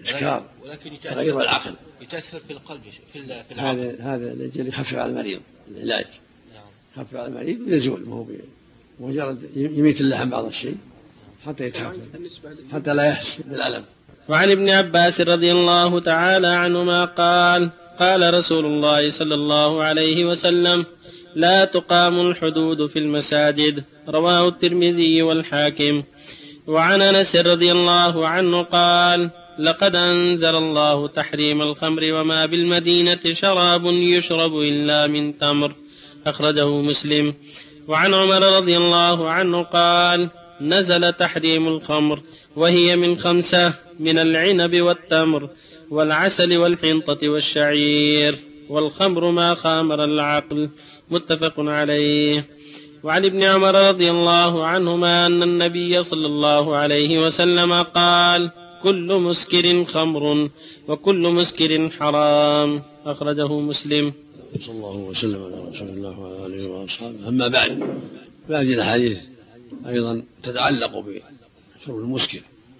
إسكار ولكن تغير العقل، يتأثر في القلب في العقل. هذا الذي يخفف على المريض العلاج، يخفف على المريض ويزول، ما هو مجرد يميت اللحم بعض الشيء حتى يتحقق، حتى لا يحس بالألم. وعن ابن عباس رضي الله تعالى عنهما قال: قال رسول الله صلى الله عليه وسلم: لا تقام الحدود في المساجد. رواه الترمذي والحاكم. وعن أنس رضي الله عنه قال: لقد أنزل الله تحريم الخمر وما بالمدينة شراب يشرب إلا من تمر. أخرجه مسلم. وعن عمر رضي الله عنه قال: نزل تحريم الخمر وهي من 5: من العنب والتمر والعسل والحنطة والشعير، والخمر ما خامر العقل. متفق عليه. وعن ابن عمر رضي الله عنهما أن النبي صلى الله عليه وسلم قال: كل مسكر خمر وكل مسكر حرام. أخرجه مسلم. صلى الله وسلم على رسول الله وعلى آله وأصحابه. أما بعد، فهذه الأحاديث أيضا تتعلق بشرب المسكر.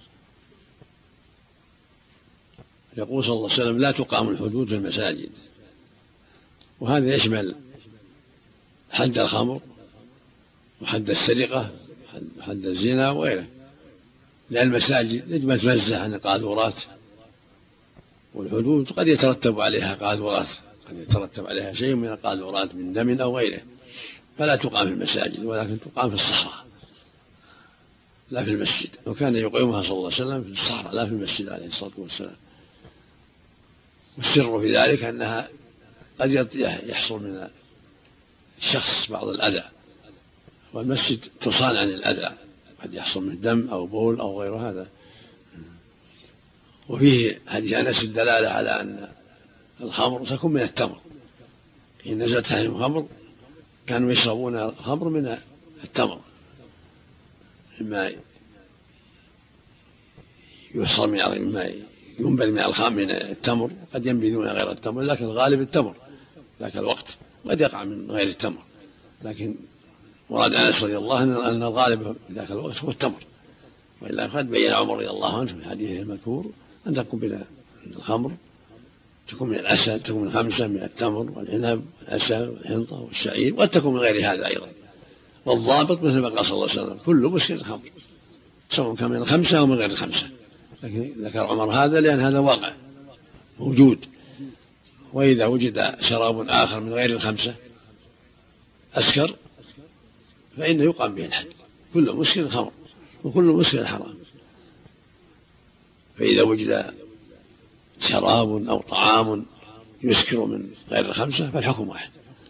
يقول صلى الله عليه وسلم: لا تقام الحدود في المساجد، وهذا يشمل حد الخمر وحد السرقة وحد الزنا وغيره، لأن المساجد يجب أن تنزه عن القاذورات، والحدود قد يترتب عليها قاذورات، قد يترتب عليها شيء من القاذورات من دم أو غيره، فلا تقام في المساجد ولكن تقام في الصحراء لا في المسجد. وكان يقيمها صلى الله عليه وسلم في الصحراء لا في المسجد عليه الصلاة والسلام. والسر في ذلك أنها قد يحصل من الشخص بعض الأذى، والمسجد تصان عن الأذى، قد يحصل من دم أو بول أو غير هذا. وفيه حديث أنس الدلالة على أن الخمر تكون من التمر. حين نزلت عليهم الخمر كانوا يشربون الخمر من التمر، مما يحصل مما ينبذ من الخمر من التمر، قد ينبذون غير التمر، لكن الغالب التمر ذاك الوقت، قد يقع من غير التمر، لكن مراد أنس رضي الله عنه أن الغالب في ذاك الوقت هو التمر. وإلا قد بين عمر رضي الله عنه في حديثه المذكور أن تكون من الخمر، تكون من العسل، تكون من 5: من التمر والعنب والعسل والحنطة والشعير، وقد تكون من غير هذا أيضا. والضابط مثل ما قال صلى الله عليه وسلم: كل مسكر خمر، سواء كان من 5 أو من غير 5. لكن ذكر عمر هذا لأن هذا واقع موجود. وإذا وجد شراب آخر من غير 5 أسكر فإنه يقام به الحد. كل مسكر خمر وكل مسكر حرام. فإذا وجد شراب أو طعام يسكر من غير 5 فالحكم واحد.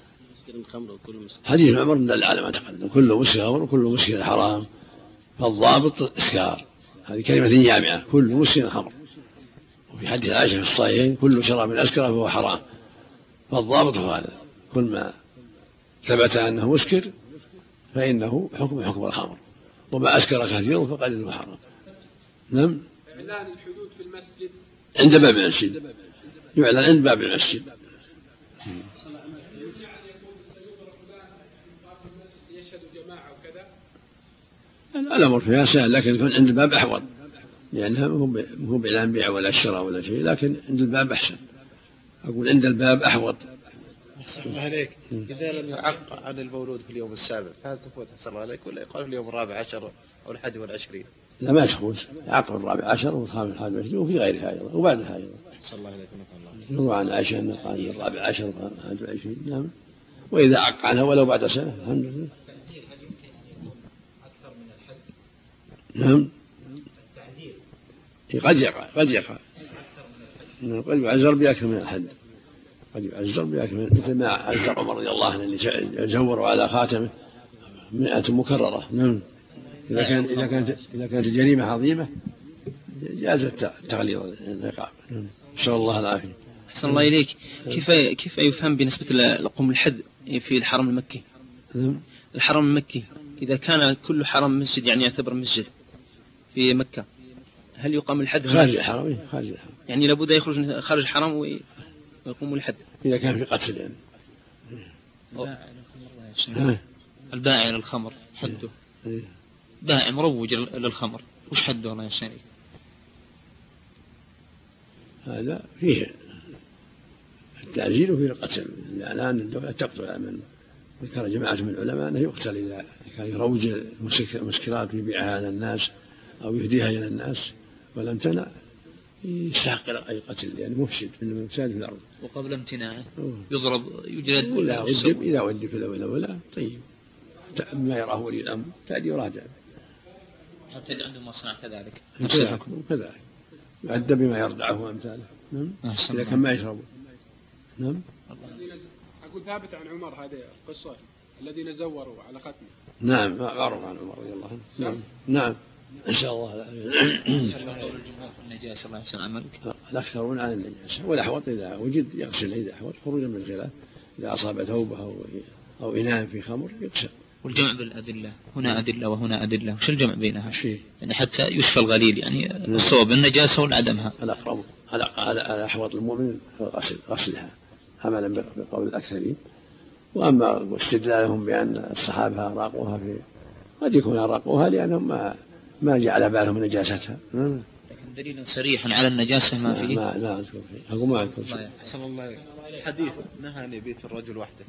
حديث عمر دل على ما تقدم: كل مسكر خمر وكل مسكر حرام. فالضابط إسكار، هذه كلمة جامعة: كل مسكر خمر. وفي حديث عائشة في الصحيحين: كل شراب أسكر فهو حرام. فالضابط هو هذا: كل ما ثبت أنه مسكر فإنه حكم الخمر، وما أسكر كثيره فقليله حرام. نعم. إعلان الحدود في المسجد عند باب المسجد، يعلن عند باب المسجد. يشهد جماعة وكذا. الأمر فيها سهل، لكن يكون عند الباب أحوط، لأنها مو بإعلان بيع ولا شراء ولا شيء، لكن عند الباب أحسن. أقول عند الباب أحوط. الله عليك. إذا لم يعق عن المولود في اليوم السابع فهل تفوت حصل عليك، ولا يقال في اليوم 14 أو 21؟ لا، ما تفوت، يعقب 14 والخامس 21 وفي غيرها أيضا وبعدها أيضا. أحسن الله عليك. يروى عن عائشة أنه قال 14 و21. نعم. وإذا عق عنها ولو بعد سنة الحمد لله. التعزير هل يمكن أن يكون أكثر من الحد؟ نعم. التعزير قد يقع قد يعزر بأكثر من الحد، قد يعزر بأكثر من، مثل ما عزر عمر رضي الله عنه اللي جوروا على خاتمه 100 مكررة. نعم. إذا كانت الجريمة عظيمة جاز التغليظ العقاب. نسأل الله العافية. أحسن الله إليك. كيف يفهم بالنسبة لقوم الحد في الحرم المكي؟ الحرم المكي إذا كان كل حرم مسجد يعني يعتبر مسجد في مكة، هل يقام الحد خارج الحرم؟ خارج الحرم يعني لابد يخرج خارج الحرم ويقوم الحد إذا كان في قتل يعني. البائع للخمر حده بائع مروج للخمر، وش حده الله يسلمك؟ هذا فيه التعزير وفيه القتل، الآن الدولة تقتل من ذكر جماعة من العلماء أنه يقتل إذا كان يروج المسكرات ويبيعها على الناس أو يهديها إلى الناس ولم تنع يستحق أي قتل، يعني مفسد من المفساد في الأرض. وقبل امتناعه يضرب يجلد ولا إذا ودي في الأولى طيب ما يراه ولي الأمر تأدي وراجع. حتى عنده مصنع كذلك كذلك يؤدب بما يرضعه وأمثاله. نعم إذا كان ما يشربه. نعم. أقول ثابت عن عمر هذه القصة الذين زوروا على ختمه. نعم معروف عن عمر رضي الله عنه. نعم إن شاء الله. قول الجمهور في النجاسة الله يحسن عملك. الأكثرون عن النجاسة، والأحوط إذا وجد يغسل إذا أحوط خروجا من الخلاف، إذا أصاب ثوبه أو إناء في خمر يغسل. والجمع بالأدلة، هنا أدلة وهنا أدلة، وش الجمع بينها؟ شيء يعني حتى يشفى الغليل، يعني الصواب النجاسة والعدمها. الأقرب على أحوط المؤمن غسلها عملا بقول الأكثرين. وأما استدلالهم بأن الصحابة أراقوها قد يكون أراقوها لأنهم ما جعل بالهم نجاستها. لكن دليل صريح على النجاسة ما فيه. ما أذكر فيه. أقول ما أذكر شيء. حسن الله حديث نهى أن يبيت الرجل وحده.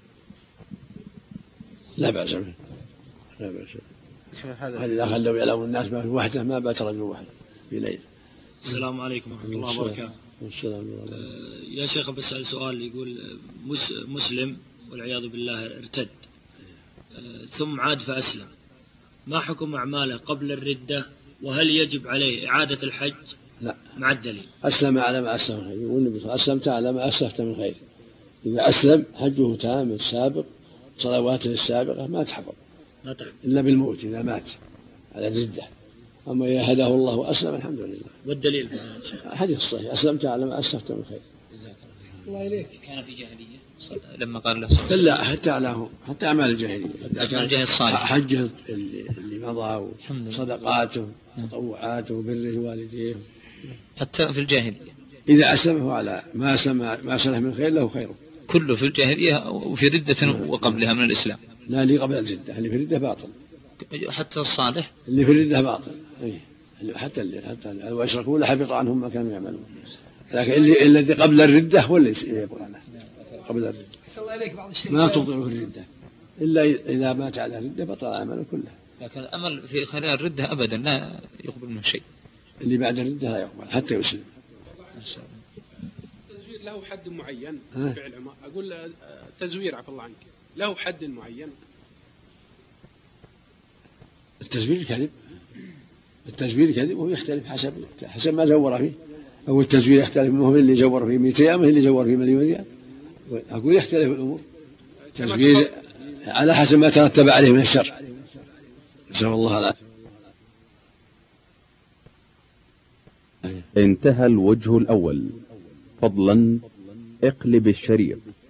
لا بأس به. لا بأس به. هذا خلوا يعلمون الناس ما في وحده ما بات رجل وحده في ليل. السلام عليكم ورحمة الله وبركاته. والسلام عليكم. يا شيخ بسأل سؤال، يقول مسلم والعياذ بالله ارتد ثم عاد فأسلم، ما حكم أعماله قبل الردة؟ وهل يجب عليه إعادة الحج؟ لا مع الدليل. أسلم على ما أسلم من خير، يقول النبي أسلمت على ما أسلفت من خير. إذا أسلم حجه تام السابق صلواته السابقة ما تحفظ إلا بالموت إذا مات على الردة. أما إذا هداه الله وأسلم الحمد لله. والدليل حديث صحيح أسلمت على ما أسلفت من خير. الله إليك. كان في جاهلية لما قال له صلى لا حتى أعمال الجاهلية، الجاهل الصالح، حجه اللي مضى وصدقاته وتطوعاته وبره والديه، حتى في الجاهلية إذا أسلمه على ما سلف من خير له خيره كله في الجاهلية وفي ردة وقبلها من الإسلام. لا اللي قبل الردة، اللي في الردة باطل. حتى الصالح اللي في الردة باطل. حتى وأشركوا لحبط عنهم ما كانوا يعملون. لكن الذي قبل الردة هو اللي يقول عنه قبل الردة. ما تطيعه الردة إلا إذا مات على الردة بطل عمله كله. لكن الأمل في خلال الردة أبدا لا يقبل منه شيء. اللي بعد الردة لا يقبل حتى يسلم. التزوير له حد معين في العلماء. أقول التزوير عفى الله عنك له حد معين. التزوير كذب وهو يختلف حسب ما زور فيه. أو التزوير يختلف منه اللي زور فيه 200 أيام اللي زور فيه مليون ريال. أقول يختلف الأمور. التزوير على حسب ما ترتب عليه من الشر. نسأل الله العافية. انتهى الوجه الأول. فضلا اقلب الشريط.